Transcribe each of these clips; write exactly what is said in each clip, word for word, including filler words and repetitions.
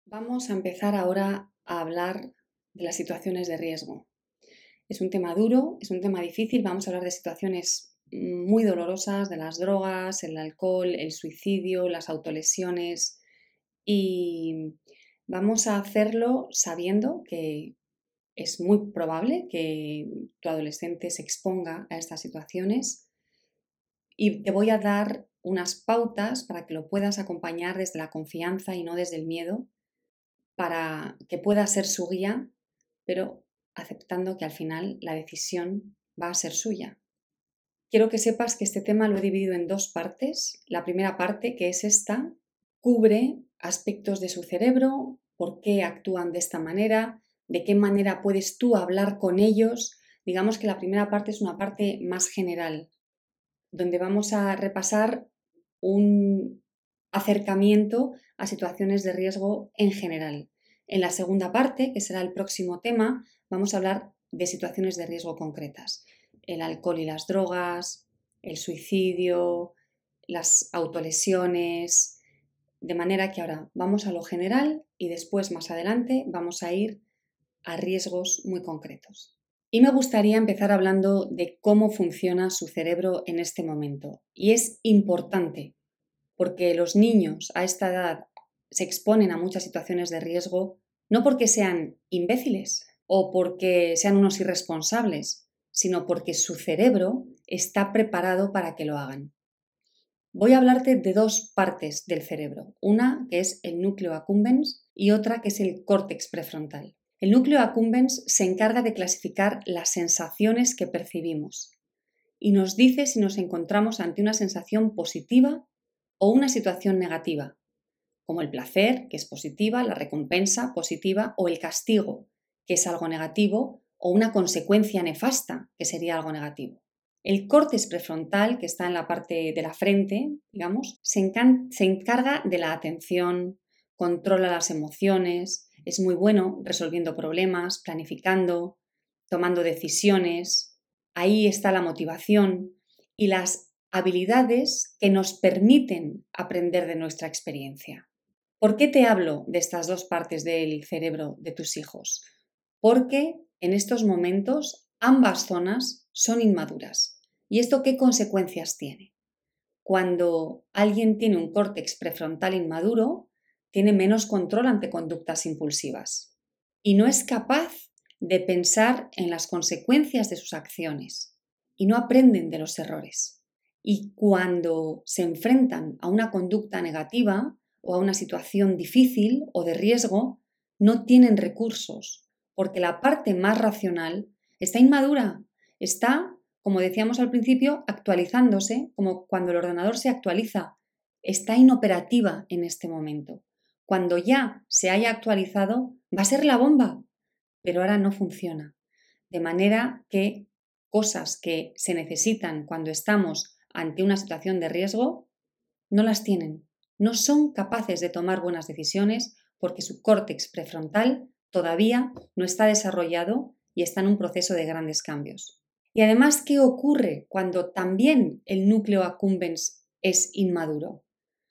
Vamos a empezar ahora a hablar de las situaciones de riesgo. Es un tema duro, es un tema difícil, vamos a hablar de situaciones muy dolorosas, de las drogas, el alcohol, el suicidio, las autolesiones y vamos a hacerlo sabiendo que es muy probable que tu adolescente se exponga a estas situaciones y te voy a dar unas pautas para que lo puedas acompañar desde la confianza y no desde el miedo, para que pueda ser su guía, pero aceptando que al final la decisión va a ser suya. Quiero que sepas que este tema lo he dividido en dos partes. La primera parte, que es esta, cubre aspectos de su cerebro, por qué actúan de esta manera, de qué manera puedes tú hablar con ellos. Digamos que la primera parte es una parte más general, donde vamos a repasar un acercamiento a situaciones de riesgo en general. En la segunda parte, que será el próximo tema, vamos a hablar de situaciones de riesgo concretas. El alcohol y las drogas, el suicidio, las autolesiones, de manera que ahora vamos a lo general y después, más adelante, vamos a ir a riesgos muy concretos. Y me gustaría empezar hablando de cómo funciona su cerebro en este momento. Y es importante, porque los niños a esta edad se exponen a muchas situaciones de riesgo, no porque sean imbéciles o porque sean unos irresponsables, sino porque su cerebro está preparado para que lo hagan. Voy a hablarte de dos partes del cerebro, una que es el núcleo accumbens y otra que es el córtex prefrontal. El núcleo accumbens se encarga de clasificar las sensaciones que percibimos y nos dice si nos encontramos ante una sensación positiva o una situación negativa, como el placer, que es positiva, la recompensa positiva, o el castigo, que es algo negativo, o una consecuencia nefasta, que sería algo negativo. El córtex prefrontal, que está en la parte de la frente, digamos, se, encan- se encarga de la atención, controla las emociones, es muy bueno resolviendo problemas, planificando, tomando decisiones. Ahí está la motivación y las habilidades que nos permiten aprender de nuestra experiencia. ¿Por qué te hablo de estas dos partes del cerebro de tus hijos? Porque en estos momentos ambas zonas son inmaduras. ¿Y esto qué consecuencias tiene? Cuando alguien tiene un córtex prefrontal inmaduro, tiene menos control ante conductas impulsivas y no es capaz de pensar en las consecuencias de sus acciones y no aprenden de los errores. Y cuando se enfrentan a una conducta negativa o a una situación difícil o de riesgo, no tienen recursos, porque la parte más racional está inmadura, está, como decíamos al principio, actualizándose, como cuando el ordenador se actualiza, está inoperativa en este momento. Cuando ya se haya actualizado, va a ser la bomba, pero ahora no funciona. De manera que cosas que se necesitan cuando estamos ante una situación de riesgo, no las tienen. No son capaces de tomar buenas decisiones porque su córtex prefrontal todavía no está desarrollado y está en un proceso de grandes cambios. Y además, ¿qué ocurre cuando también el núcleo accumbens es inmaduro?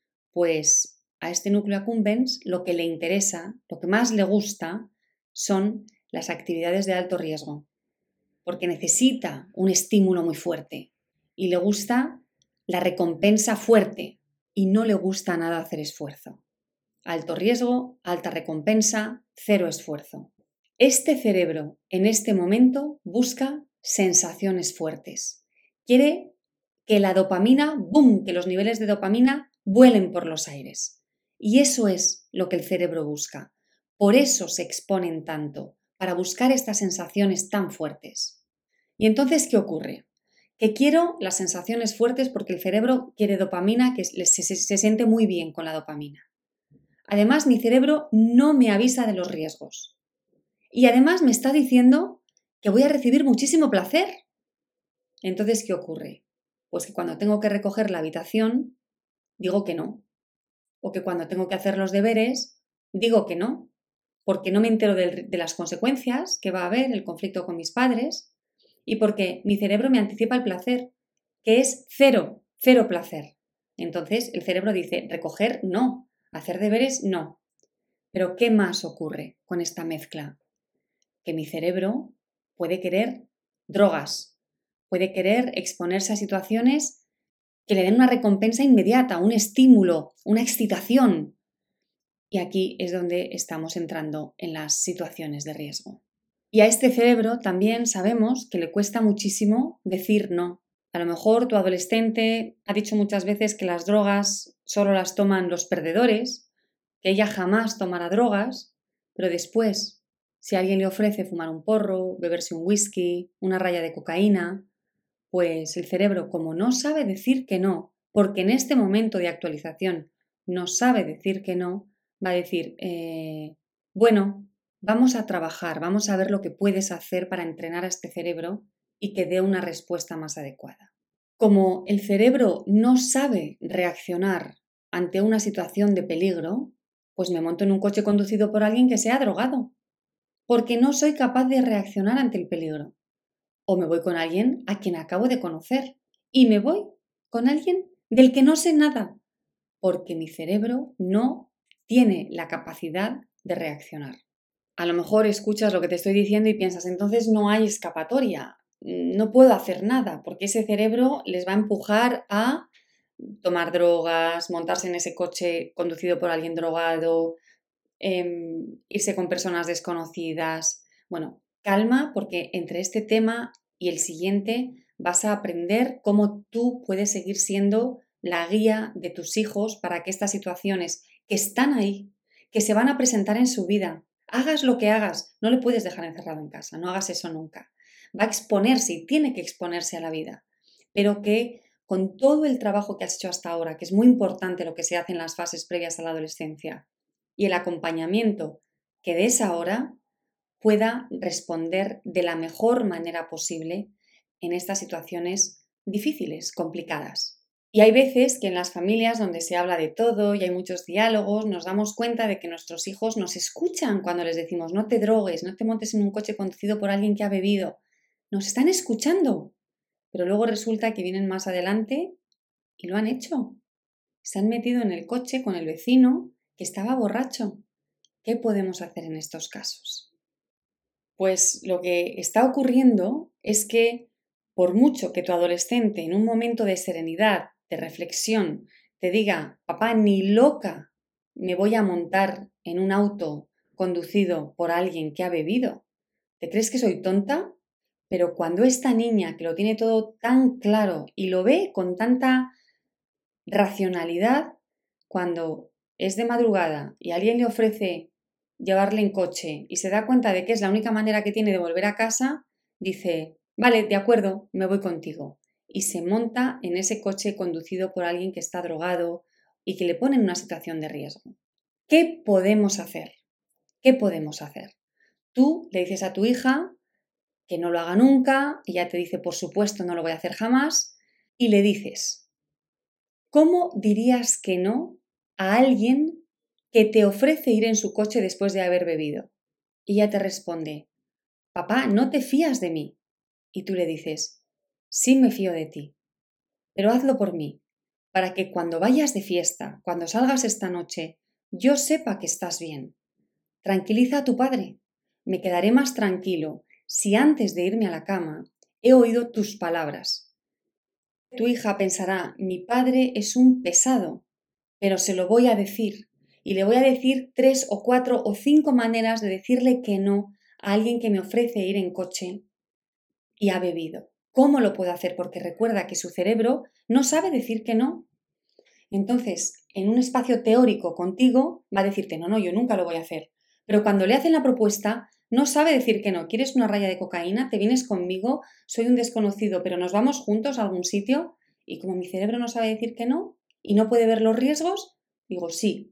Pues a este núcleo accumbens lo que le interesa, lo que más le gusta, son las actividades de alto riesgo, porque necesita un estímulo muy fuerte y le gusta la recompensa fuerte y no le gusta nada hacer esfuerzo. Alto riesgo, alta recompensa, cero esfuerzo. Este cerebro en este momento busca sensaciones fuertes. Quiere que la dopamina, ¡boom!, que los niveles de dopamina vuelen por los aires. Y eso es lo que el cerebro busca. Por eso se exponen tanto, para buscar estas sensaciones tan fuertes. ¿Y entonces qué ocurre? Que quiero las sensaciones fuertes porque el cerebro quiere dopamina, que se, se, se siente muy bien con la dopamina. Además, mi cerebro no me avisa de los riesgos. Y además me está diciendo que voy a recibir muchísimo placer. Entonces, ¿qué ocurre? Pues que cuando tengo que recoger la habitación, digo que no. O que cuando tengo que hacer los deberes, digo que no. Porque no me entero de, de las consecuencias que va a haber el conflicto con mis padres y porque mi cerebro me anticipa el placer, que es cero, cero placer. Entonces el cerebro dice, recoger no, hacer deberes no. Pero ¿qué más ocurre con esta mezcla? Que mi cerebro puede querer drogas, puede querer exponerse a situaciones que le den una recompensa inmediata, un estímulo, una excitación. Y aquí es donde estamos entrando en las situaciones de riesgo. Y a este cerebro también sabemos que le cuesta muchísimo decir no. A lo mejor tu adolescente ha dicho muchas veces que las drogas solo las toman los perdedores, que ella jamás tomará drogas, pero después, si alguien le ofrece fumar un porro, beberse un whisky, una raya de cocaína, pues el cerebro, como no sabe decir que no, porque en este momento de actualización no sabe decir que no, va a decir, eh, bueno, vamos a trabajar, vamos a ver lo que puedes hacer para entrenar a este cerebro y que dé una respuesta más adecuada. Como el cerebro no sabe reaccionar ante una situación de peligro, pues me monto en un coche conducido por alguien que se ha drogado, porque no soy capaz de reaccionar ante el peligro. O me voy con alguien a quien acabo de conocer y me voy con alguien del que no sé nada, porque mi cerebro no tiene la capacidad de reaccionar. A lo mejor escuchas lo que te estoy diciendo y piensas, entonces no hay escapatoria, no puedo hacer nada, porque ese cerebro les va a empujar a tomar drogas, montarse en ese coche conducido por alguien drogado, eh, irse con personas desconocidas. Bueno, calma, porque entre este tema y el siguiente vas a aprender cómo tú puedes seguir siendo la guía de tus hijos para que estas situaciones que están ahí, que se van a presentar en su vida, hagas lo que hagas, no le puedes dejar encerrado en casa, no hagas eso nunca. Va a exponerse y tiene que exponerse a la vida, pero que con todo el trabajo que has hecho hasta ahora, que es muy importante lo que se hace en las fases previas a la adolescencia, y el acompañamiento que des ahora, pueda responder de la mejor manera posible en estas situaciones difíciles, complicadas. Y hay veces que en las familias donde se habla de todo y hay muchos diálogos, nos damos cuenta de que nuestros hijos nos escuchan cuando les decimos no te drogues, no te montes en un coche conducido por alguien que ha bebido. Nos están escuchando, pero luego resulta que vienen más adelante y lo han hecho. Se han metido en el coche con el vecino que estaba borracho. ¿Qué podemos hacer en estos casos? Pues lo que está ocurriendo es que por mucho que tu adolescente en un momento de serenidad, de reflexión, te diga, papá, ni loca me voy a montar en un auto conducido por alguien que ha bebido, ¿te crees que soy tonta? Pero cuando esta niña que lo tiene todo tan claro y lo ve con tanta racionalidad, cuando es de madrugada y alguien le ofrece llevarle en coche y se da cuenta de que es la única manera que tiene de volver a casa, dice, vale, de acuerdo, me voy contigo. Y se monta en ese coche conducido por alguien que está drogado y que le pone en una situación de riesgo. ¿Qué podemos hacer? ¿Qué podemos hacer? Tú le dices a tu hija que no lo haga nunca, y ella te dice, por supuesto, no lo voy a hacer jamás, y le dices, ¿cómo dirías que no a alguien que te ofrece ir en su coche después de haber bebido? Y ella te responde, papá, ¿no te fías de mí? Y tú le dices, sí me fío de ti, pero hazlo por mí, para que cuando vayas de fiesta, cuando salgas esta noche, yo sepa que estás bien. Tranquiliza a tu padre. Me quedaré más tranquilo si antes de irme a la cama he oído tus palabras. Tu hija pensará, mi padre es un pesado, pero se lo voy a decir. Y le voy a decir tres o cuatro o cinco maneras de decirle que no a alguien que me ofrece ir en coche y ha bebido. ¿Cómo lo puedo hacer? Porque recuerda que su cerebro no sabe decir que no. Entonces, en un espacio teórico contigo, va a decirte, no, no, yo nunca lo voy a hacer. Pero cuando le hacen la propuesta, no sabe decir que no. ¿Quieres una raya de cocaína? ¿Te vienes conmigo? Soy un desconocido, pero nos vamos juntos a algún sitio. Y como mi cerebro no sabe decir que no y no puede ver los riesgos, digo sí.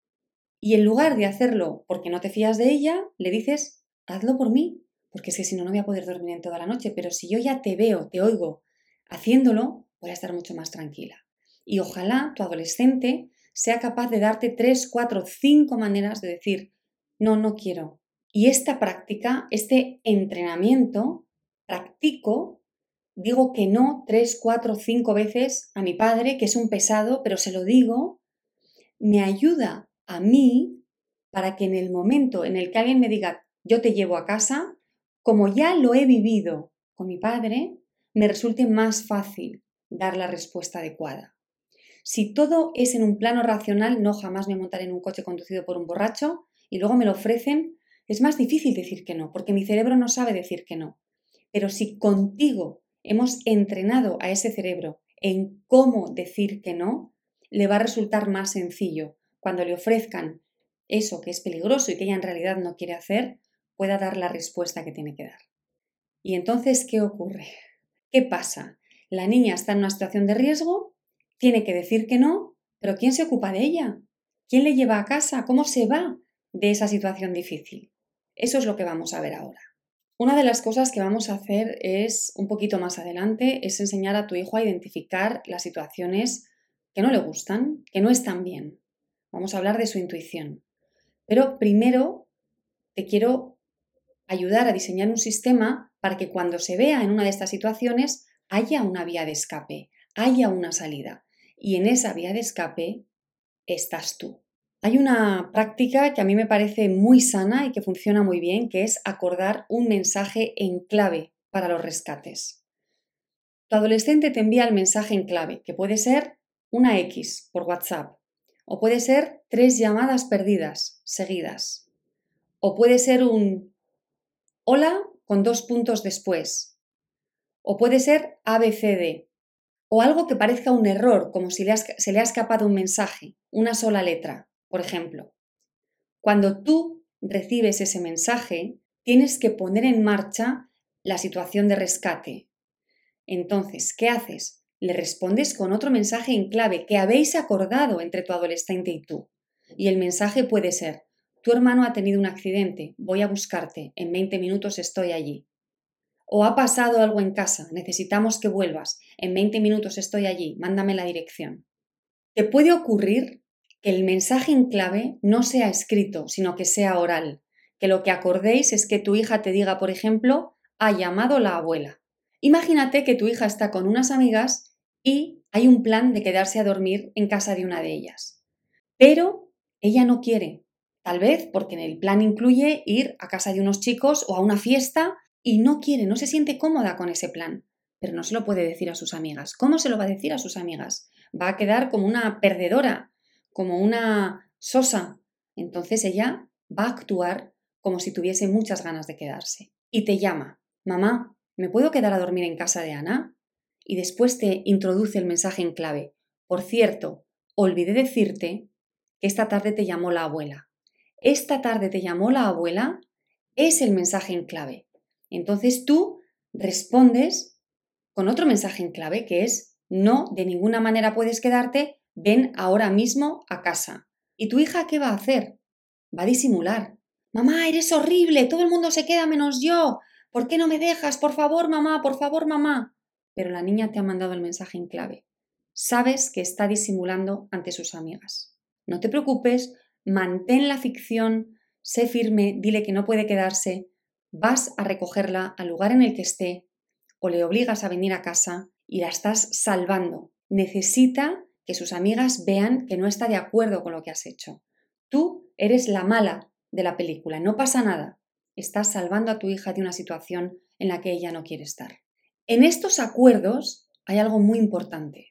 Y en lugar de hacerlo porque no te fías de ella, le dices, hazlo por mí, porque es que si no, no voy a poder dormir en toda la noche. Pero si yo ya te veo, te oigo haciéndolo, voy a estar mucho más tranquila. Y ojalá tu adolescente sea capaz de darte tres, cuatro, cinco maneras de decir, no, no quiero. Y esta práctica, este entrenamiento, practico, digo que no tres, cuatro, cinco veces a mi padre, que es un pesado, pero se lo digo, me ayuda a mí para que en el momento en el que alguien me diga yo te llevo a casa, como ya lo he vivido con mi padre, me resulte más fácil dar la respuesta adecuada. Si todo es en un plano racional, no, jamás me montaré en un coche conducido por un borracho y luego me lo ofrecen, es más difícil decir que no, porque mi cerebro no sabe decir que no. Pero si contigo hemos entrenado a ese cerebro en cómo decir que no, le va a resultar más sencillo. Cuando le ofrezcan eso que es peligroso y que ella en realidad no quiere hacer, pueda dar la respuesta que tiene que dar. Y entonces, ¿qué ocurre? ¿Qué pasa? La niña está en una situación de riesgo, tiene que decir que no, pero ¿quién se ocupa de ella? ¿Quién le lleva a casa? ¿Cómo se va de esa situación difícil? Eso es lo que vamos a ver ahora. Una de las cosas que vamos a hacer es, un poquito más adelante, es enseñar a tu hijo a identificar las situaciones que no le gustan, que no están bien. Vamos a hablar de su intuición. Pero primero te quiero ayudar a diseñar un sistema para que cuando se vea en una de estas situaciones haya una vía de escape, haya una salida. Y en esa vía de escape estás tú. Hay una práctica que a mí me parece muy sana y que funciona muy bien, que es acordar un mensaje en clave para los rescates. Tu adolescente te envía el mensaje en clave, que puede ser una X por WhatsApp, o puede ser tres llamadas perdidas seguidas, o puede ser un hola con dos puntos después, o puede ser A B C D, o algo que parezca un error, como si le has, se le ha escapado un mensaje, una sola letra, por ejemplo. Cuando tú recibes ese mensaje, tienes que poner en marcha la situación de rescate. Entonces, ¿qué haces? Le respondes con otro mensaje en clave que habéis acordado entre tu adolescente y tú. Y el mensaje puede ser: tu hermano ha tenido un accidente, voy a buscarte, en veinte minutos estoy allí. O ha pasado algo en casa, necesitamos que vuelvas, en veinte minutos estoy allí, mándame la dirección. Te puede ocurrir que el mensaje en clave no sea escrito, sino que sea oral, que lo que acordéis es que tu hija te diga, por ejemplo, ha llamado la abuela. Imagínate que tu hija está con unas amigas y hay un plan de quedarse a dormir en casa de una de ellas. Pero ella no quiere, tal vez porque en el plan incluye ir a casa de unos chicos o a una fiesta y no quiere, no se siente cómoda con ese plan, pero no se lo puede decir a sus amigas. ¿Cómo se lo va a decir a sus amigas? Va a quedar como una perdedora, como una sosa. Entonces ella va a actuar como si tuviese muchas ganas de quedarse. Y te llama: mamá, ¿me puedo quedar a dormir en casa de Ana? Y después te introduce el mensaje en clave: por cierto, olvidé decirte que esta tarde te llamó la abuela. Esta tarde te llamó la abuela es el mensaje en clave. Entonces tú respondes con otro mensaje en clave que es: no, de ninguna manera puedes quedarte, ven ahora mismo a casa. ¿Y tu hija qué va a hacer? Va a disimular. Mamá, eres horrible, todo el mundo se queda menos yo. ¿Por qué no me dejas? Por favor, mamá, por favor, mamá. Pero la niña te ha mandado el mensaje en clave. Sabes que está disimulando ante sus amigas. No te preocupes, mantén la ficción, sé firme, dile que no puede quedarse, vas a recogerla al lugar en el que esté o le obligas a venir a casa y la estás salvando. Necesita que sus amigas vean que no está de acuerdo con lo que has hecho. Tú eres la mala de la película, no pasa nada. Estás salvando a tu hija de una situación en la que ella no quiere estar. En estos acuerdos hay algo muy importante.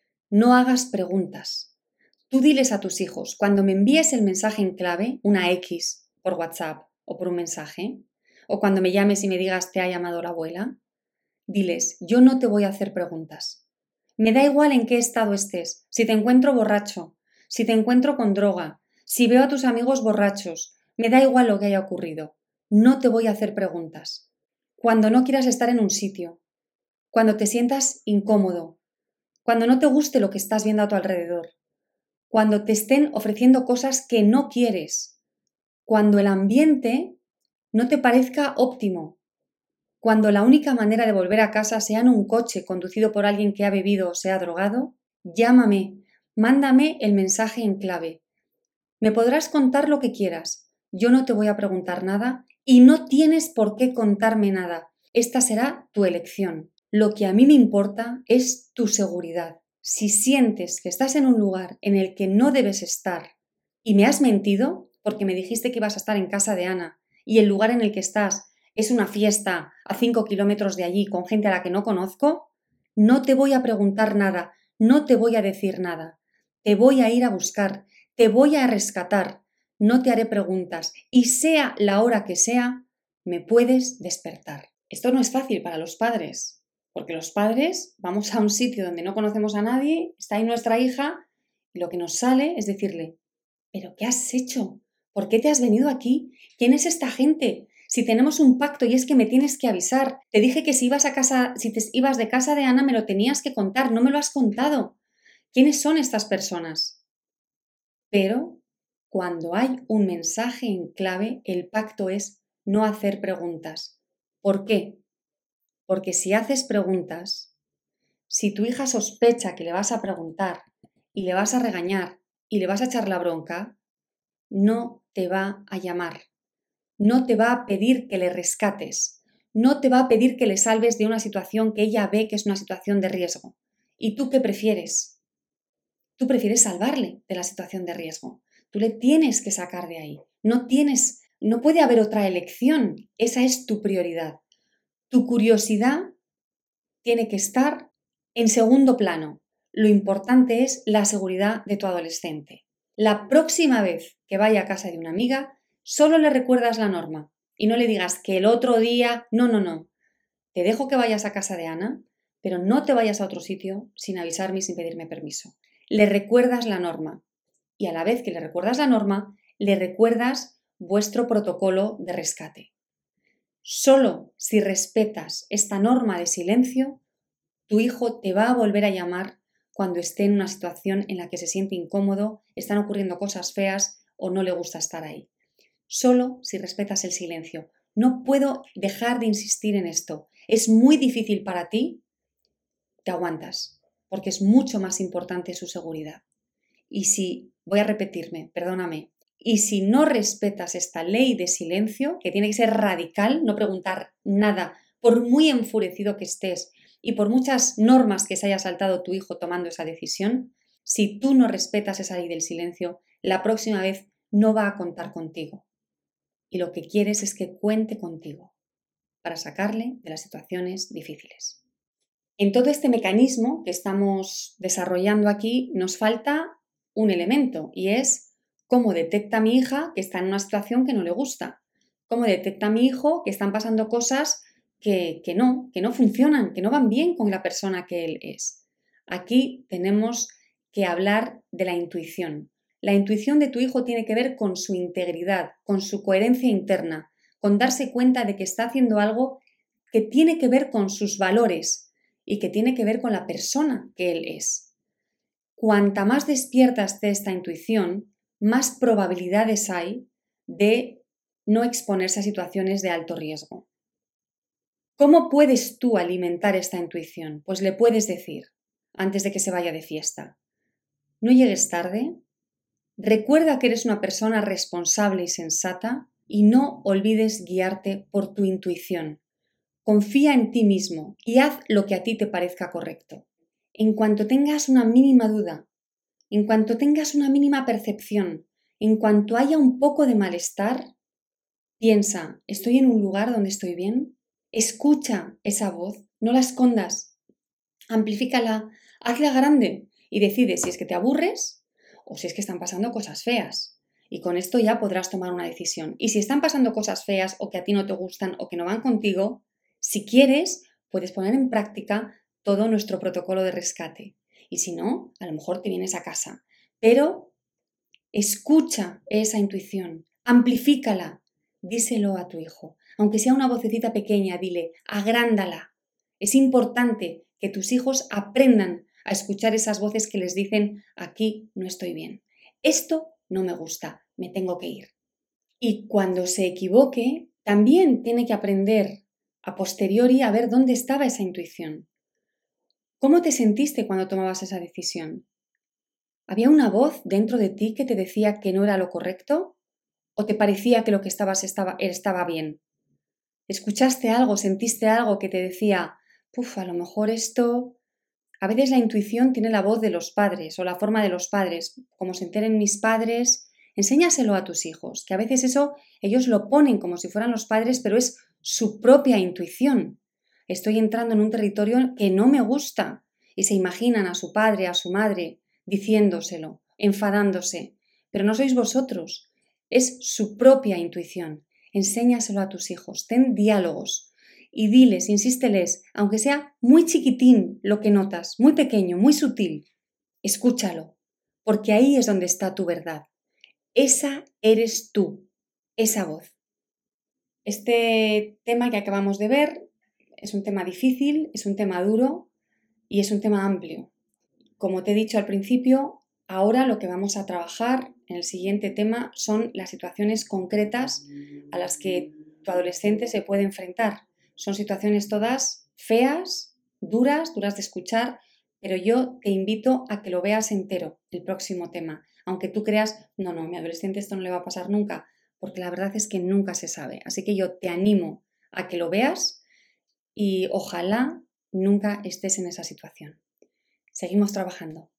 No hagas preguntas. Tú diles a tus hijos: cuando me envíes el mensaje en clave, una X por WhatsApp o por un mensaje, o cuando me llames y me digas te ha llamado la abuela, diles: yo no te voy a hacer preguntas. Me da igual en qué estado estés, si te encuentro borracho, si te encuentro con droga, si veo a tus amigos borrachos, me da igual lo que haya ocurrido. No te voy a hacer preguntas. Cuando no quieras estar en un sitio, cuando te sientas incómodo, cuando no te guste lo que estás viendo a tu alrededor, cuando te estén ofreciendo cosas que no quieres, cuando el ambiente no te parezca óptimo, cuando la única manera de volver a casa sea en un coche conducido por alguien que ha bebido o se ha drogado, llámame, mándame el mensaje en clave. Me podrás contar lo que quieras, yo no te voy a preguntar nada y no tienes por qué contarme nada. Esta será tu elección. Lo que a mí me importa es tu seguridad. Si sientes que estás en un lugar en el que no debes estar y me has mentido, porque me dijiste que ibas a estar en casa de Ana y el lugar en el que estás es una fiesta a cinco kilómetros de allí con gente a la que no conozco, no te voy a preguntar nada, no te voy a decir nada. Te voy a ir a buscar, te voy a rescatar, no te haré preguntas y sea la hora que sea, me puedes despertar. Esto no es fácil para los padres, porque los padres vamos a un sitio donde no conocemos a nadie, está ahí nuestra hija y lo que nos sale es decirle, ¿pero qué has hecho? ¿Por qué te has venido aquí? ¿Quién es esta gente? Si tenemos un pacto y es que me tienes que avisar. Te dije que si ibas a casa, si te ibas de casa de Ana me lo tenías que contar, no me lo has contado. ¿Quiénes son estas personas? Pero cuando hay un mensaje en clave, el pacto es no hacer preguntas. ¿Por qué? Porque si haces preguntas, si tu hija sospecha que le vas a preguntar y le vas a regañar y le vas a echar la bronca, no te va a llamar. No te va a pedir que le rescates, no te va a pedir que le salves de una situación que ella ve que es una situación de riesgo. ¿Y tú qué prefieres? Tú prefieres salvarle de la situación de riesgo. Tú le tienes que sacar de ahí. No tienes, no puede haber otra elección. Esa es tu prioridad. Tu curiosidad tiene que estar en segundo plano. Lo importante es la seguridad de tu adolescente. La próxima vez que vaya a casa de una amiga, solo le recuerdas la norma y no le digas que el otro día, no, no, no. Te dejo que vayas a casa de Ana, pero no te vayas a otro sitio sin avisarme y sin pedirme permiso. Le recuerdas la norma y a la vez que le recuerdas la norma, le recuerdas vuestro protocolo de rescate. Solo si respetas esta norma de silencio, tu hijo te va a volver a llamar cuando esté en una situación en la que se siente incómodo, están ocurriendo cosas feas o no le gusta estar ahí. Solo si respetas el silencio. No puedo dejar de insistir en esto. Es muy difícil para ti, te aguantas, porque es mucho más importante su seguridad. Y si, voy a repetirme, perdóname, y si no respetas esta ley de silencio, que tiene que ser radical, no preguntar nada, por muy enfurecido que estés y por muchas normas que se haya saltado tu hijo tomando esa decisión, si tú no respetas esa ley del silencio, la próxima vez no va a contar contigo. Y lo que quieres es que cuente contigo para sacarle de las situaciones difíciles. En todo este mecanismo que estamos desarrollando aquí nos falta un elemento y es cómo detecta mi hija que está en una situación que no le gusta, cómo detecta mi hijo que están pasando cosas que, que no, que no funcionan, que no van bien con la persona que él es. Aquí tenemos que hablar de la intuición. La intuición de tu hijo tiene que ver con su integridad, con su coherencia interna, con darse cuenta de que está haciendo algo que tiene que ver con sus valores y que tiene que ver con la persona que él es. Cuanta más despierta esté esta intuición, más probabilidades hay de no exponerse a situaciones de alto riesgo. ¿Cómo puedes tú alimentar esta intuición? Pues le puedes decir, antes de que se vaya de fiesta, no llegues tarde, recuerda que eres una persona responsable y sensata y no olvides guiarte por tu intuición. Confía en ti mismo y haz lo que a ti te parezca correcto. En cuanto tengas una mínima duda, en cuanto tengas una mínima percepción, en cuanto haya un poco de malestar, piensa, ¿estoy en un lugar donde estoy bien? Escucha esa voz, no la escondas, amplifícala, hazla grande y decide si es que te aburres o si es que están pasando cosas feas. Y con esto ya podrás tomar una decisión. Y si están pasando cosas feas o que a ti no te gustan o que no van contigo, si quieres, puedes poner en práctica todo nuestro protocolo de rescate. Y si no, a lo mejor te vienes a casa. Pero escucha esa intuición, amplifícala, díselo a tu hijo. Aunque sea una vocecita pequeña, dile, agrándala. Es importante que tus hijos aprendan a escuchar esas voces que les dicen, aquí no estoy bien. Esto no me gusta, me tengo que ir. Y cuando se equivoque, también tiene que aprender a posteriori a ver dónde estaba esa intuición. ¿Cómo te sentiste cuando tomabas esa decisión? ¿Había una voz dentro de ti que te decía que no era lo correcto? ¿O te parecía que lo que estabas estaba, estaba bien? ¿Escuchaste algo, sentiste algo que te decía, puf, a lo mejor esto... A veces la intuición tiene la voz de los padres o la forma de los padres. Como se enteren mis padres, Enséñaselo a tus hijos, que a veces eso ellos lo ponen como si fueran los padres, pero es su propia intuición. Estoy entrando en un territorio que no me gusta y se imaginan a su padre, a su madre, diciéndoselo, enfadándose. Pero no sois vosotros, es su propia intuición. Enséñaselo a tus hijos, ten diálogos y diles, insísteles, aunque sea muy chiquitín lo que notas, muy pequeño, muy sutil, escúchalo, porque ahí es donde está tu verdad. Esa eres tú, esa voz. Este tema que acabamos de ver es un tema difícil, es un tema duro y es un tema amplio. Como te he dicho al principio, ahora lo que vamos a trabajar en el siguiente tema son las situaciones concretas a las que tu adolescente se puede enfrentar. Son situaciones todas feas, duras, duras de escuchar, pero yo te invito a que lo veas entero, el próximo tema. Aunque tú creas, no, no, a mi adolescente esto no le va a pasar nunca, porque la verdad es que nunca se sabe. Así que yo te animo a que lo veas y ojalá nunca estés en esa situación. Seguimos trabajando.